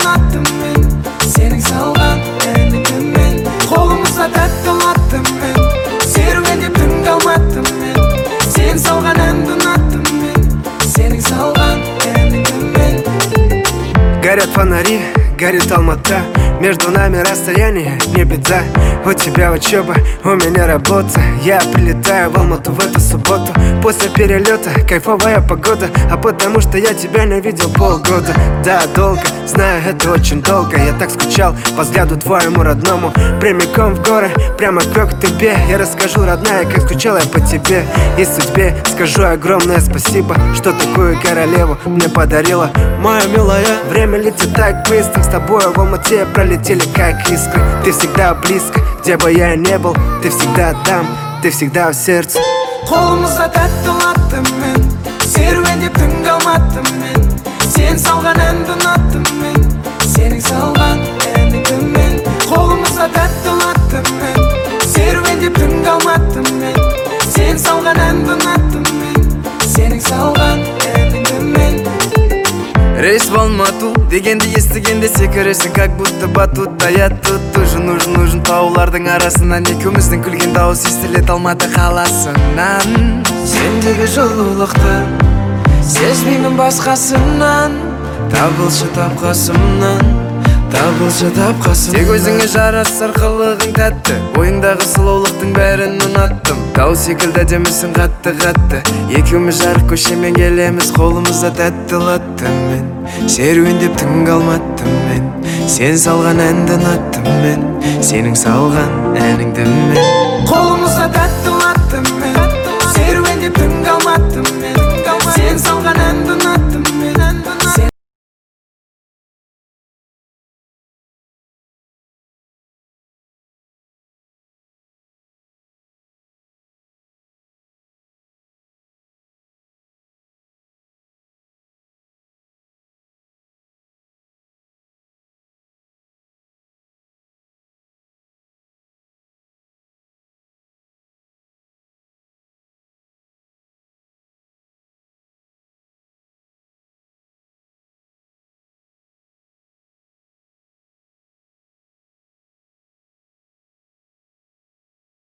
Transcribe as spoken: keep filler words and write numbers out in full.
ұнаттым мен, сенің салған әніңмен. Қолымызда тәтті ұнаттым мен, серуендеп түн қалматтым мен, сен салған әнді ұнаттым мен, сенің салған әніңмен. Горят фонари, горит Алмата, между нами расстояние, не беда. У тебя учеба, у меня работа. Я прилетаю в Алмату в эту субботу. После перелета кайфовая погода, а потому что я тебя не видел полгода. Да, долго, знаю, это очень долго. Я так скучал по взгляду твоему родному. Прямиком в горы, прямо к тебе. Я расскажу, родная, как скучал я по тебе и судьбе. Скажу огромное спасибо, что такую королеву мне подарила. Моя милая, время летит так быстро. С тобой в Алмате пролетели как искры. Ты всегда близко, где бы я ни был. Ты всегда там, ты всегда в сердце. Қолымызда тәтті ұнаттым мен, серуендеп түн қалматтым мен, сен салған әнді ұнаттым мен, сенің салған әніңмен. Қолымызда тәтті ұнаттым мен, серуендеп түн қалматтым мен, сен салған әнді ұнаттым мен, сенің салған әніңмен. Рейс в Алмату дегенде естігенде секіресің, как будто батут. А я тут нужен, нужен, нужен таулардың арасынан. Екеуміздің күлген дауыс естілет Алматы қаласынан. Сендегі жылулықты сезбеймін басқасынан. Табылшы тапқасымнан, табылшы тапқасымнан. Тек өзіңе жарасар қылығың тәтті, ойыңдағы сұлулықтың бәрін ұнаттым. Тау секілді демісің қатты-қатты, екеуміз жарық көшемен келеміз. Қолымызда тәтті ұнаттым мен, серуендеп түн қалматтым мен, сен салған әнді ұнаттым мен, сенің салған әніңді мен. Қолымызда тәтті ұнаттым мен, серуендеп түн қалматтым мен, сен салған әнді ұнаттым